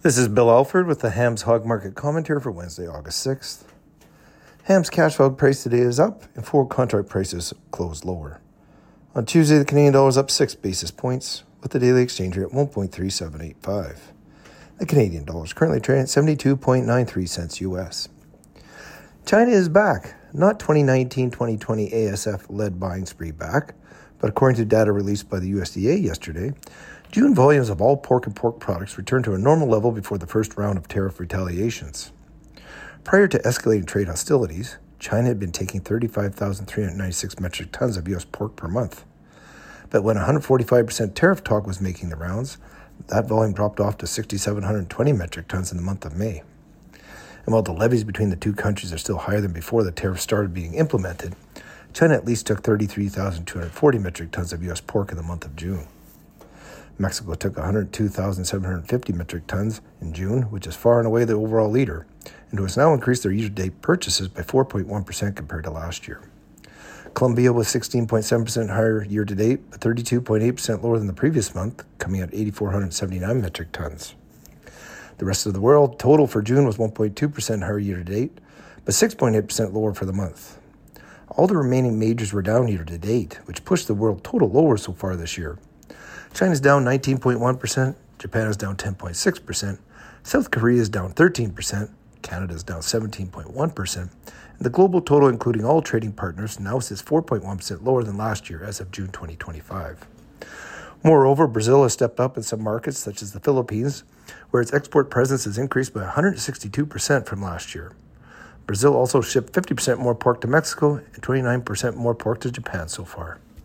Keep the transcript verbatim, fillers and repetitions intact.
This is Bill Alford with the Hams Hog Market Commentary for Wednesday, August sixth. Hams cash hog price today is up and forward contract prices closed lower. On Tuesday, the Canadian dollar is up six basis points with the daily exchange rate at one point three seven eight five. The Canadian dollar is currently trading at seventy-two point nine three cents U S. China is back, not twenty nineteen twenty twenty A S F-led buying spree back, but according to data released by the U S D A yesterday, June volumes of all pork and pork products returned to a normal level before the first round of tariff retaliations. Prior to escalating trade hostilities, China had been taking thirty-five thousand three hundred ninety-six metric tons of U S pork per month. But when one hundred forty-five percent tariff talk was making the rounds, that volume dropped off to six thousand seven hundred twenty metric tons in the month of May. And while the levies between the two countries are still higher than before the tariffs started being implemented, China at least took thirty-three thousand two hundred forty metric tons of U S pork in the month of June. Mexico took one hundred two thousand seven hundred fifty metric tons in June, which is far and away the overall leader, and who has now increased their year-to-date purchases by four point one percent compared to last year. Colombia was sixteen point seven percent higher year-to-date, but thirty-two point eight percent lower than the previous month, coming at eight thousand four hundred seventy-nine metric tons. The rest of the world total for June was one point two percent higher year-to-date, but six point eight percent lower for the month. All the remaining majors were down year-to-date, which pushed the world total lower so far this year. China's down nineteen point one percent, Japan is down ten point six percent, South Korea is down thirteen percent, Canada is down seventeen point one percent, and the global total, including all trading partners, now sits four point one percent lower than last year as of June twenty twenty-five. Moreover, Brazil has stepped up in some markets, such as the Philippines, where its export presence has increased by one hundred sixty-two percent from last year. Brazil also shipped fifty percent more pork to Mexico and twenty-nine percent more pork to Japan so far.